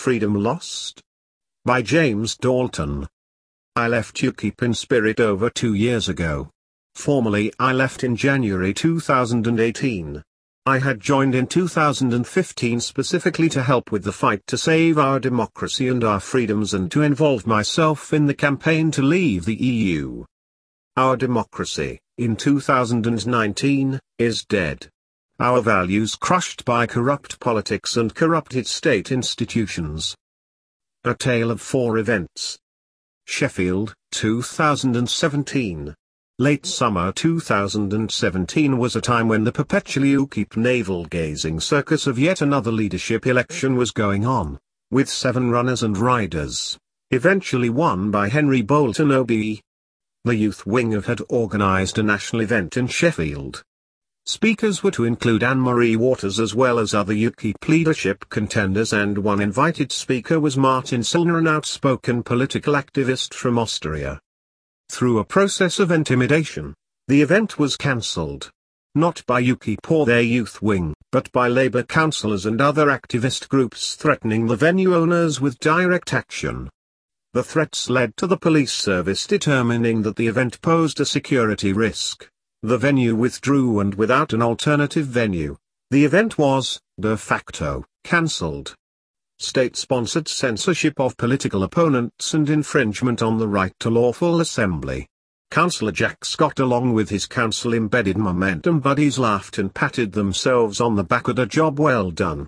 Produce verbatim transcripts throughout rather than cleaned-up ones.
Freedom Lost? By James Dalton. I left UKIP in spirit over two years ago. Formally I left in January two thousand eighteen. I had joined in two thousand fifteen specifically to help with the fight to save our democracy and our freedoms and to involve myself in the campaign to leave the E U. Our democracy, in two thousand nineteen, is dead. Our values crushed by corrupt politics and corrupted state institutions. A Tale of Four Events. Sheffield, two thousand seventeen. Late summer two thousand seventeen was a time when the perpetually UKIP navel-gazing circus of yet another leadership election was going on, with seven runners and riders, eventually won by Henry Bolton O B E. The youth wing had organised a national event in Sheffield. Speakers were to include Anne-Marie Waters as well as other UKIP leadership contenders, and one invited speaker was Martin Sellner, an outspoken political activist from Austria. Through a process of intimidation, the event was cancelled. Not by UKIP or their youth wing, but by Labour councillors and other activist groups threatening the venue owners with direct action. The threats led to the police service determining that the event posed a security risk. The venue withdrew, and without an alternative venue, the event was, de facto, cancelled. State-sponsored censorship of political opponents and infringement on the right to lawful assembly. Councillor Jack Scott along with his council-embedded Momentum buddies laughed and patted themselves on the back at a job well done.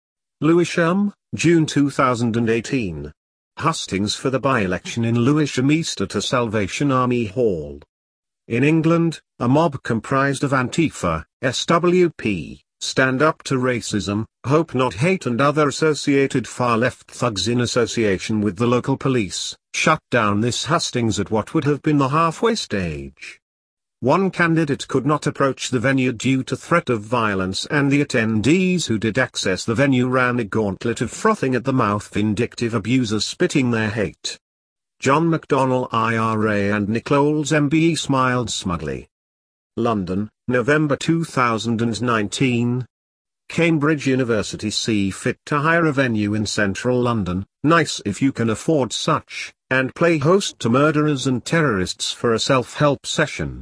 Lewisham, June two thousand eighteen. Hustings for the by-election in Lewisham Easter to Salvation Army Hall. In England, a mob comprised of Antifa, S W P, Stand Up to Racism, Hope Not Hate and other associated far-left thugs in association with the local police, shut down this hustings at what would have been the halfway stage. One candidate could not approach the venue due to threat of violence, and the attendees who did access the venue ran a gauntlet of frothing at the mouth vindictive abusers spitting their hate. John McDonnell I R A and Nick Knowles M B E smiled smugly. London, November two thousand nineteen. Cambridge University see fit to hire a venue in central London, nice if you can afford such, and play host to murderers and terrorists for a self-help session.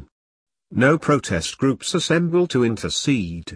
No protest groups assemble to intercede.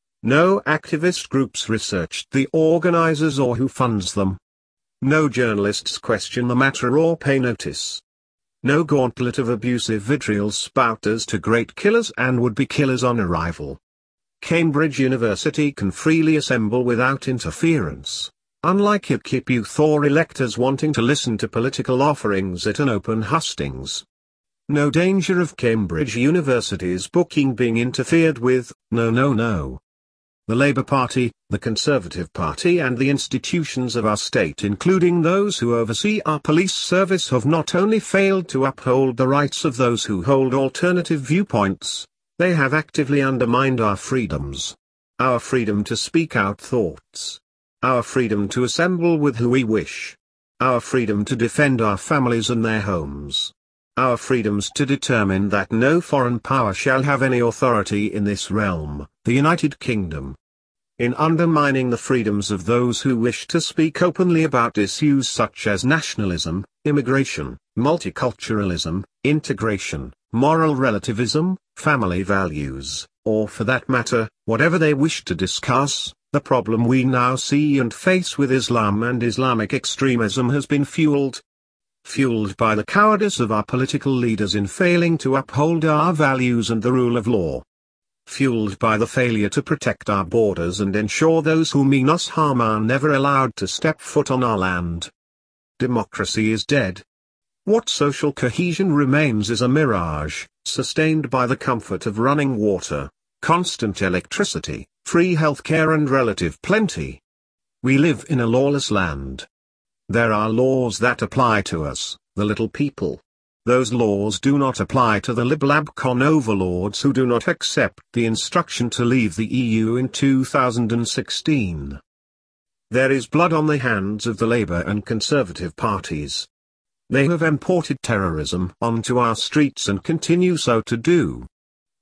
No activist groups researched the organizers or who funds them. No journalists question the matter or pay notice. No gauntlet of abusive vitriol spouters to great killers and would-be killers on arrival. Cambridge University can freely assemble without interference, unlike UKIP youth or electors wanting to listen to political offerings at an open hustings. No danger of Cambridge University's booking being interfered with, no no no. The Labour Party, the Conservative Party and the institutions of our state, including those who oversee our police service, have not only failed to uphold the rights of those who hold alternative viewpoints, they have actively undermined our freedoms. Our freedom to speak out thoughts. Our freedom to assemble with who we wish. Our freedom to defend our families and their homes. Our freedoms to determine that no foreign power shall have any authority in this realm, the United Kingdom. In undermining the freedoms of those who wish to speak openly about issues such as nationalism, immigration, multiculturalism, integration, moral relativism, family values, or for that matter, whatever they wish to discuss, the problem we now see and face with Islam and Islamic extremism has been fueled. Fueled by the cowardice of our political leaders in failing to uphold our values and the rule of law. Fueled by the failure to protect our borders and ensure those who mean us harm are never allowed to step foot on our land. Democracy is dead. What social cohesion remains is a mirage, sustained by the comfort of running water, constant electricity, free healthcare and relative plenty. We live in a lawless land. There are laws that apply to us, the little people. Those laws do not apply to the LibLabCon overlords who do not accept the instruction to leave the E U in two thousand sixteen. There is blood on the hands of the Labour and Conservative parties. They have imported terrorism onto our streets and continue so to do.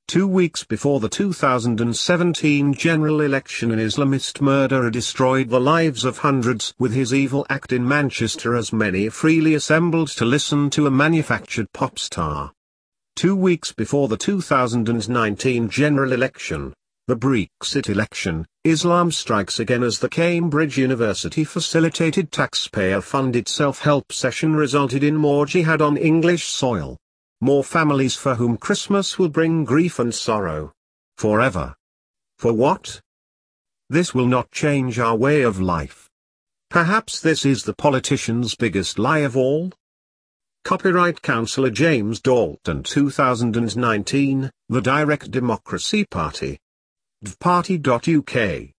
Two weeks before the two thousand seventeen general election, an Islamist murderer destroyed the lives of hundreds with his evil act in Manchester as many freely assembled to listen to a manufactured pop star. Two weeks before the two thousand nineteen general election, the Brexit election, Islam strikes again as the Cambridge University-facilitated taxpayer-funded self-help session resulted in more jihad on English soil. More families for whom Christmas will bring grief and sorrow. Forever. For what? This will not change our way of life. Perhaps this is the politician's biggest lie of all? Copyright Councillor James Dalton two thousand nineteen, The Direct Democracy Party. d v party dot U K